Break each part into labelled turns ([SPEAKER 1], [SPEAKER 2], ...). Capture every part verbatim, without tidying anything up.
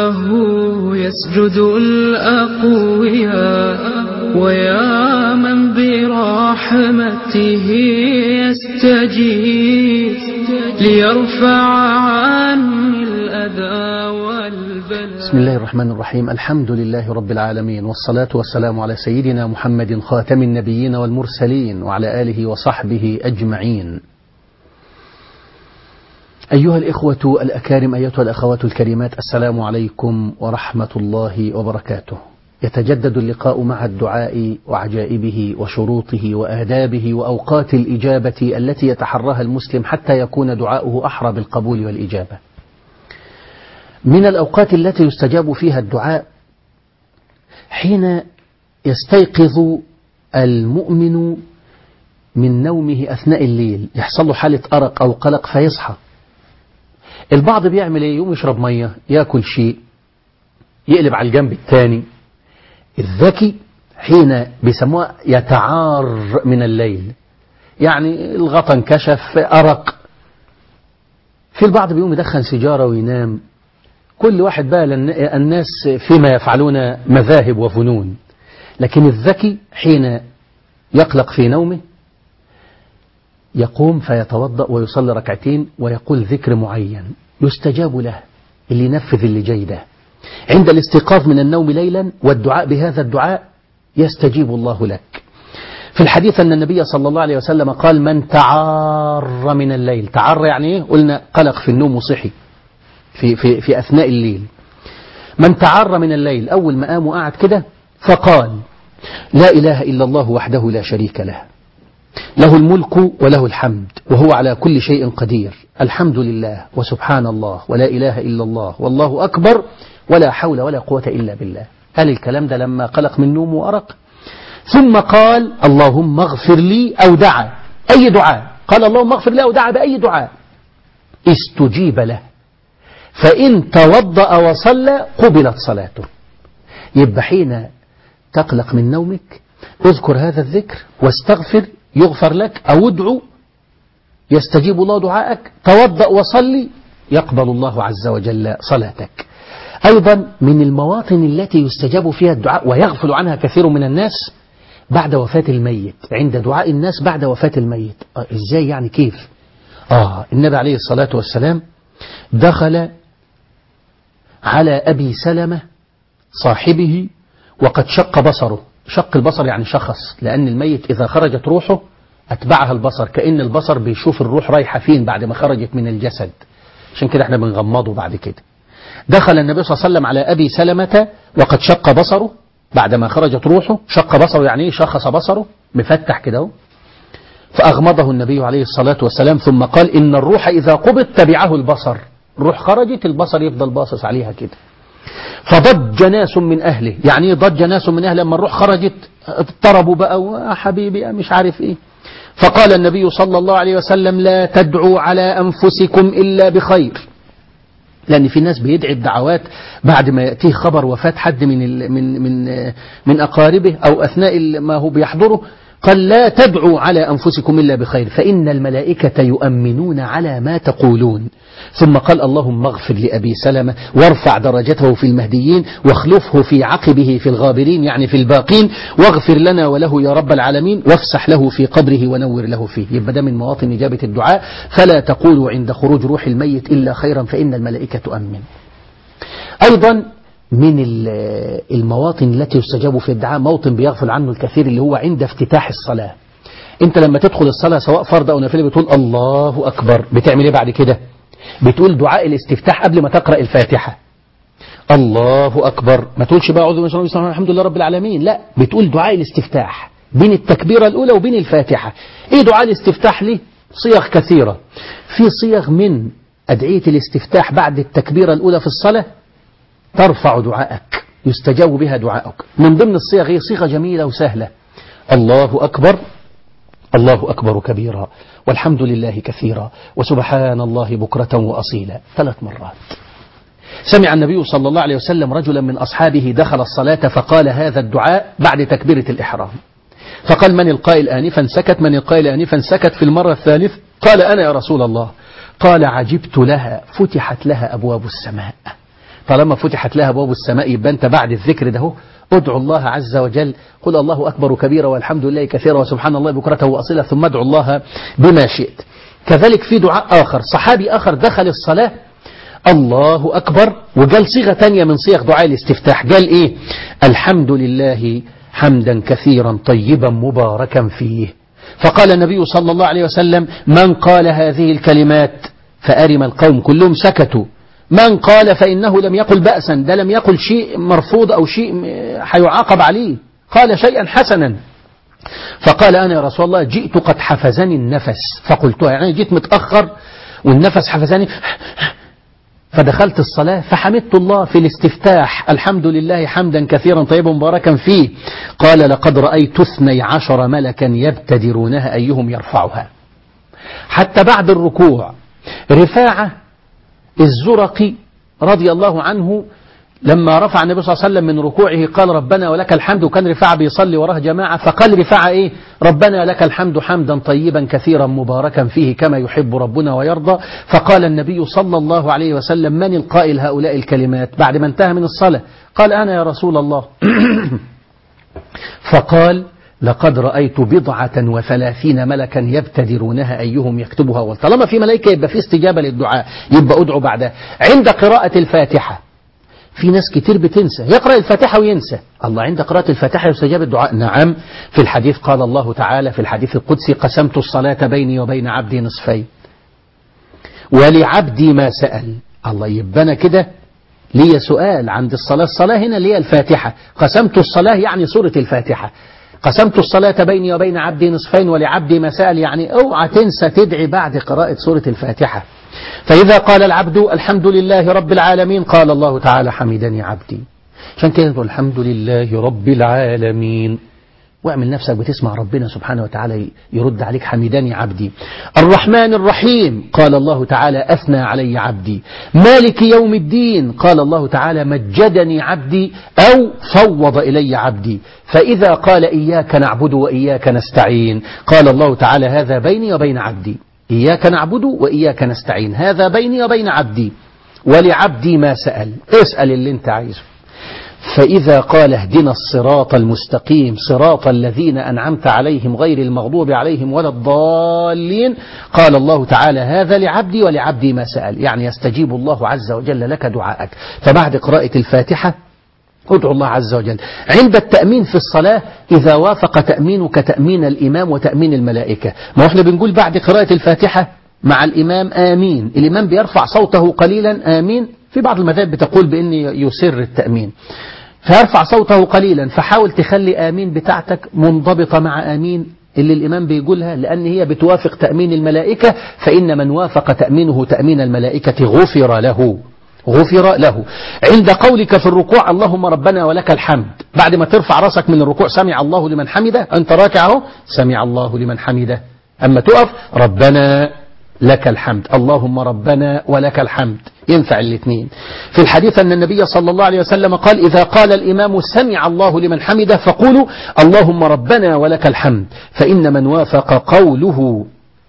[SPEAKER 1] له يسجد الأقوياء ويا من برحمته يستجيب ليرفع عني الأذى والبلاء.
[SPEAKER 2] بسم الله الرحمن الرحيم. الحمد لله رب العالمين، والصلاة والسلام على سيدنا محمد خاتم النبيين والمرسلين وعلى آله وصحبه أجمعين. أيها الإخوة الأكارم، أيتها الأخوات الكريمات، السلام عليكم ورحمة الله وبركاته. يتجدد اللقاء مع الدعاء وعجائبه وشروطه وآدابه وأوقات الإجابة التي يتحراها المسلم حتى يكون دعاؤه أحرى بالقبول والإجابة. من الأوقات التي يستجاب فيها الدعاء حين يستيقظ المؤمن من نومه أثناء الليل، يحصل له حالة أرق أو قلق فيصحى. البعض بيعمل ايه؟ يوم يشرب مية، يأكل شيء، يقلب على الجنب الثاني. الذكي حين بيسموها يتعار من الليل، يعني الغطا انكشف، أرق. في البعض بيقوم يدخن سيجارة وينام. كل واحد بقى الناس فيما يفعلون مذاهب وفنون، لكن الذكي حين يقلق في نومه يقوم فيتوضأ ويصلي ركعتين ويقول ذكر معين يستجاب له، اللي ينفذ اللي جاي ده عند الاستيقاظ من النوم ليلا، والدعاء بهذا الدعاء يستجيب الله لك. في الحديث أن النبي صلى الله عليه وسلم قال: من تعار من الليل. تعار يعني ايه؟ قلنا قلق في النوم وصحي في, في, في أثناء الليل. من تعار من الليل، أول ما قام وقعد كده فقال: لا إله إلا الله وحده لا شريك له، له الملك وله الحمد وهو على كل شيء قدير، الحمد لله وسبحان الله ولا إله إلا الله والله أكبر ولا حول ولا قوة إلا بالله. قال الكلام ده لما قلق من نوم وأرق. ثم قال: اللهم اغفر لي، أو دعا أي دعاء، قال اللهم اغفر لي أو دعا بأي دعاء، استجيب له، فإن توضأ وصلى قبلت صلاته. يبقى حين تقلق من نومك اذكر هذا الذكر واستغفر يغفر لك، أو ادعو يستجيب الله دعاءك، توضأ وصلي يقبل الله عز وجل صلاتك. أيضا من المواطن التي يستجاب فيها الدعاء ويغفل عنها كثير من الناس بعد وفاة الميت، عند دعاء الناس بعد وفاة الميت. آه إزاي يعني؟ كيف؟ آه النبي عليه الصلاة والسلام دخل على أبي سلمة صاحبه وقد شق بصره. شق البصر يعني شخص، لأن الميت إذا خرجت روحه أتبعها البصر، كأن البصر بيشوف الروح رايحة فين بعد ما خرجت من الجسد، عشان كده احنا بنغمضه بعد كده. دخل النبي صلى الله عليه وسلم على أبي سلمة وقد شق بصره بعد ما خرجت روحه. شق بصره يعني ايه؟ شخص بصره مفتح كده، فأغمضه النبي عليه الصلاة والسلام ثم قال: إن الروح إذا قبض تبعه البصر. الروح خرجت، البصر يفضل باصص عليها كده. فضج ناس من أهله. يعني ايه ضج ناس من أهله؟ لما الروح خرجت اضطربوا بقى، وحبيبي مش عارف ايه. فقال النبي صلى الله عليه وسلم: لا تدعوا على أنفسكم إلا بخير. لأن في ناس بيدعي الدعوات بعد ما يأتيه خبر وفاة حد من من من من أقاربه أو أثناء ما هو بيحضره. قال: لا تدعوا على أنفسكم إلا بخير، فإن الملائكة يؤمنون على ما تقولون. ثم قال: اللهم اغفر لأبي سلمة وارفع درجته في المهديين واخلفه في عقبه في الغابرين، يعني في الباقين، واغفر لنا وله يا رب العالمين، وافسح له في قبره ونور له فيه. يبقى ده من مواطن إجابة الدعاء. فلا تقولوا عند خروج روح الميت إلا خيرا فإن الملائكة تؤمن. أيضا من المواطن التي يستجاب في الدعاء موطن بيغفل عنه الكثير، اللي هو عند افتتاح الصلاة. انت لما تدخل الصلاة سواء فرض أو نافلة بتقول الله أكبر، بتعمل ايه بعد كده؟ بتقول دعاء الاستفتاح قبل ما تقرأ الفاتحة. الله أكبر، ما تقولش بقى أعوذ بالله من الشيطان الرجيم الحمد لله رب العالمين، لا، بتقول دعاء الاستفتاح بين التكبيرة الأولى وبين الفاتحة. ايه دعاء الاستفتاح ليه؟ صيغ كثيرة. في صيغ من أدعية الاستفتاح بعد التكبيرة الأولى في الصلاة ترفع دعاءك، يستجاب بها دعاءك. من ضمن الصيغ هي صيغة جميلة وسهلة: الله أكبر، الله أكبر كبيرا، والحمد لله كثيرا، وسبحان الله بكرة وأصيلا، ثلاث مرات. سمع النبي صلى الله عليه وسلم رجلا من أصحابه دخل الصلاة فقال هذا الدعاء بعد تكبيرة الإحرام. فقال: من القائل آنفا؟ سكت. من القائل آنفا؟ سكت. في المرة الثالث قال: أنا يا رسول الله. قال: عجبت لها، فتحت لها أبواب السماء. طالما فتحت لها باب السماء يبقى أنت بعد الذكر ده ادعو الله عز وجل، قل الله أكبر كبيرا والحمد لله كثيرا وسبحان الله بكرة وأصيلا، ثم ادعو الله بما شئت. كذلك في دعاء آخر، صحابي آخر دخل الصلاة الله أكبر وقال صيغة تانية من صيغ دعاء الاستفتاح، قال إيه؟ الحمد لله حمدا كثيرا طيبا مباركا فيه. فقال النبي صلى الله عليه وسلم من قال هذه الكلمات فأرم القوم كلهم سكتوا، من قال فإنه لم يقل بأسا، ده لم يقل شيء مرفوض أو شيء حيعاقب عليه، قال شيئا حسنا. فقال أنا يا رسول الله جئت قد حفزني النفس فقلتها، يعني جئت متأخر والنفس حفزني، فدخلت الصلاة فحمدت الله في الاستفتاح الحمد لله حمدا كثيرا طيبا مباركا فيه. قال لقد رأيت اثني عشر ملكا يبتدرونها أيهم يرفعها. حتى بعد الركوع رفاعة الزرقي رضي الله عنه لما رفع النبي صلى الله عليه وسلم من ركوعه قال ربنا ولك الحمد، وكان رفاعة بيصلي وراه جماعة، فقال رفاعة إيه؟ ربنا لك الحمد حمدا طيبا كثيرا مباركا فيه كما يحب ربنا ويرضى. فقال النبي صلى الله عليه وسلم من القائل هؤلاء الكلمات بعد ما انتهى من الصلاة؟ قال أنا يا رسول الله. فقال لقد رأيت بضعة وثلاثين ملكا يبتدرونها أيهم يكتبها أول. طالما في ملائكة يبقى في استجابة للدعاء، يبقى أدعو بعدها. عند قراءة الفاتحة في ناس كتير بتنسى، يقرأ الفاتحة وينسى. الله عند قراءة الفاتحة يستجاب الدعاء. نعم، في الحديث قال الله تعالى في الحديث القدسي قسمت الصلاة بيني وبين عبدي نصفين ولعبدي ما سأل. الله يبقى أنا كده لي سؤال عند الصلاة. الصلاة هنا اللي هي الفاتحة، قسمت الصلاة يعني سورة الفاتحة. قسمت الصلاة بيني وبين عبدي نصفين ولعبدي ما سأل، يعني اوعى تنسى تدعي بعد قراءة سورة الفاتحة. فإذا قال العبد الحمد لله رب العالمين قال الله تعالى حمدني عبدي. عشان كده تقول الحمد لله رب العالمين، واعمل نفسك بتسمع ربنا سبحانه وتعالى يرد عليك حمدني عبدي. الرحمن الرحيم قال الله تعالى أثنى علي عبدي. مالك يوم الدين قال الله تعالى مجدني عبدي أو فوض إلي عبدي. فإذا قال إياك نعبد وإياك نستعين قال الله تعالى هذا بيني وبين عبدي. إياك نعبد وإياك نستعين هذا بيني وبين عبدي ولعبدي ما سأل، اسأل اللي انت عايزه. فإذا قال اهدنا الصراط المستقيم صراط الذين أنعمت عليهم غير المغضوب عليهم ولا الضالين قال الله تعالى هذا لعبدي ولعبدي ما سأل، يعني يستجيب الله عز وجل لك دعاءك. فبعد قراءة الفاتحة ادعو الله عز وجل. عند التأمين في الصلاة إذا وافق تأمينك تأمين الإمام وتأمين الملائكة، ما احنا بنقول بعد قراءة الفاتحة مع الإمام آمين، الإمام بيرفع صوته قليلا آمين، في بعض المذاهب بتقول بأن يسر التأمين، فيرفع صوته قليلا، فحاول تخلي آمين بتاعتك منضبطة مع آمين اللي الإمام بيقولها، لأن هي بتوافق تأمين الملائكة، فإن من وافق تأمينه تأمين الملائكة غفر له غفر له. عند قولك في الركوع اللهم ربنا ولك الحمد، بعد ما ترفع راسك من الركوع سمع الله لمن حمده، أنت راكع اهو سمع الله لمن حمده، أما تقف ربنا لك الحمد اللهم ربنا ولك الحمد، ينفع الاثنين. في الحديث أن النبي صلى الله عليه وسلم قال إذا قال الإمام سمع الله لمن حمده فقولوا اللهم ربنا ولك الحمد، فإن من وافق قوله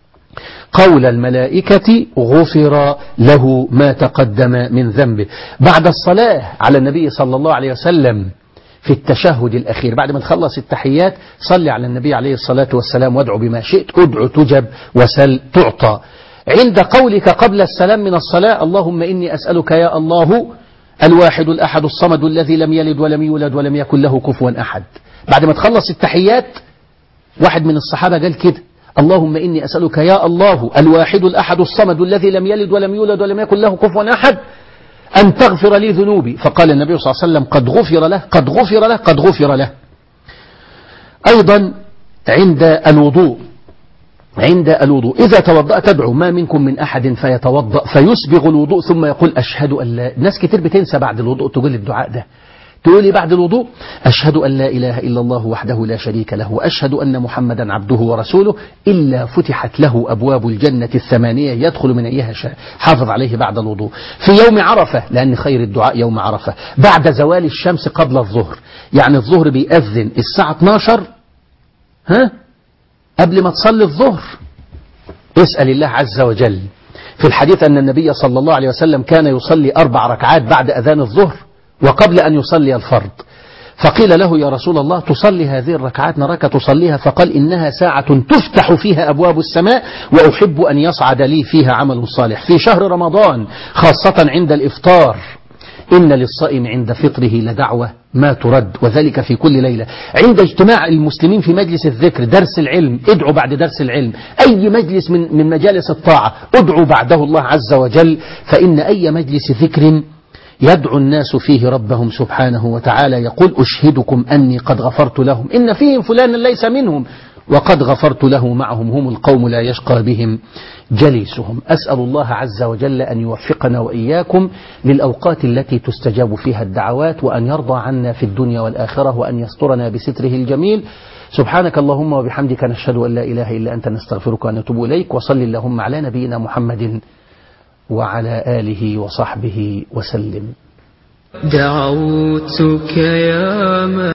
[SPEAKER 2] قول الملائكة غفر له ما تقدم من ذنبه. بعد الصلاة على النبي صلى الله عليه وسلم في التشهد الأخير بعد ما تخلص التحيات صلي على النبي عليه الصلاة والسلام وادعو بما شئت، ادعو تجب وسل تعطى. عند قولك قبل السلام من الصلاة اللهم إني أسألك يا الله الواحد الأحد الصمد الذي لم يلد ولم يولد ولم يكن له كفوا أحد، بعد ما تخلص التحيات واحد من الصحابة قال كده اللهم إني أسألك يا الله الواحد الأحد الصمد الذي لم يلد ولم يولد ولم يكن له كفوا أحد أن تغفر لي ذنوبي، فقال النبي صلى الله عليه وسلم قد غفر له قد غفر له قد غفر له. أيضا عند الوضوء عند الوضوء إذا توضأ تدعو ما منكم من أحد فيتوضأ فيسبغ الوضوء ثم يقول أشهد أن لا. ناس كتير بتنسى بعد الوضوء تقول الدعاء ده، تقولي بعد الوضوء أشهد أن لا إله إلا الله وحده لا شريك له وأشهد أن محمدا عبده ورسوله إلا فتحت له أبواب الجنة الثمانية يدخل من أيها شاء. حافظ عليه بعد الوضوء. في يوم عرفة لأن خير الدعاء يوم عرفة بعد زوال الشمس قبل الظهر، يعني الظهر بيأذن الساعة اتناشر ها قبل ما تصلي الظهر اسأل الله عز وجل في الحديث أن النبي صلى الله عليه وسلم كان يصلي أربع ركعات بعد أذان الظهر وقبل أن يصلي الفرض. فقيل له يا رسول الله تصلي هذه الركعات نراك تصليها؟ فقال إنها ساعة تفتح فيها أبواب السماء وأحب أن يصعد لي فيها عمل صالح. في شهر رمضان خاصة عند الإفطار إن للصائم عند فطره لدعوة ما ترد، وذلك في كل ليلة. عند اجتماع المسلمين في مجلس الذكر، درس العلم، ادعوا بعد درس العلم. أي مجلس من, من مجالس الطاعة ادعوا بعده الله عز وجل، فإن أي مجلس ذكر يدعو الناس فيه ربهم سبحانه وتعالى يقول أشهدكم أني قد غفرت لهم إن فيهم فلانا ليس منهم وقد غفرت له معهم هم القوم لا يشقى بهم جليسهم. أسأل الله عز وجل أن يوفقنا وإياكم للأوقات التي تستجاب فيها الدعوات، وأن يرضى عنا في الدنيا والآخرة، وأن يسترنا بستره الجميل. سبحانك اللهم وبحمدك نشهد أن لا إله إلا أنت نستغفرك ونتوب إليك. وصل اللهم على نبينا محمد وعلى آله وصحبه وسلم.
[SPEAKER 1] دعوتك يا